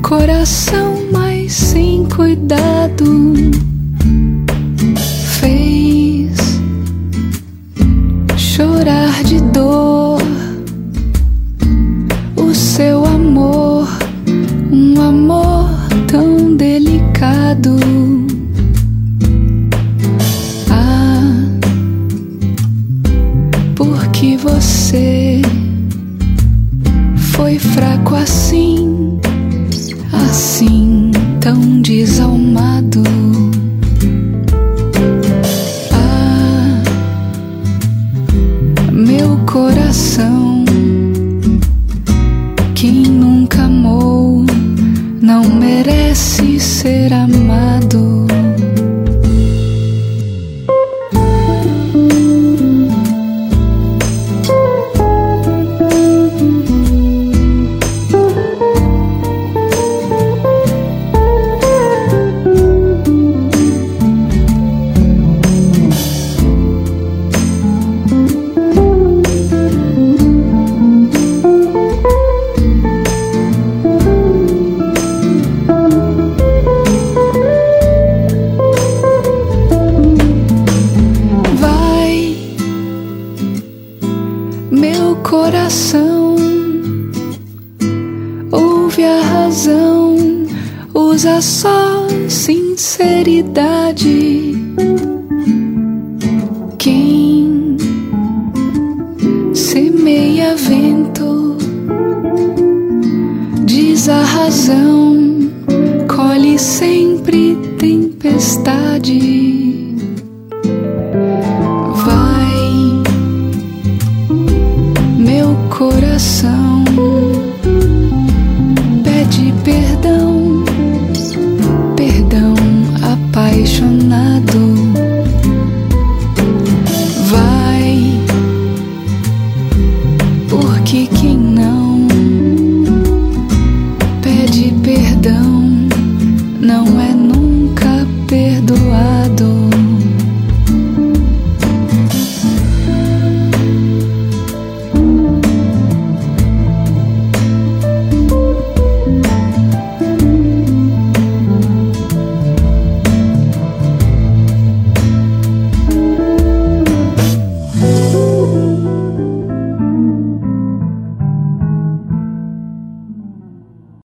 coração, mas sem cuidado, fez chorar de dor o seu amor, um amor tão delicado. Ah, porque você foi fraco assim, assim, tão desalmado. Ah, meu coração, quem nunca amou não merece ser amado. Meu coração, ouve a razão, usa só sinceridade. Quem semeia vento, diz a razão, colhe sempre tempestade. Meu coração pede perdão, perdão apaixonado. Vai, porque quem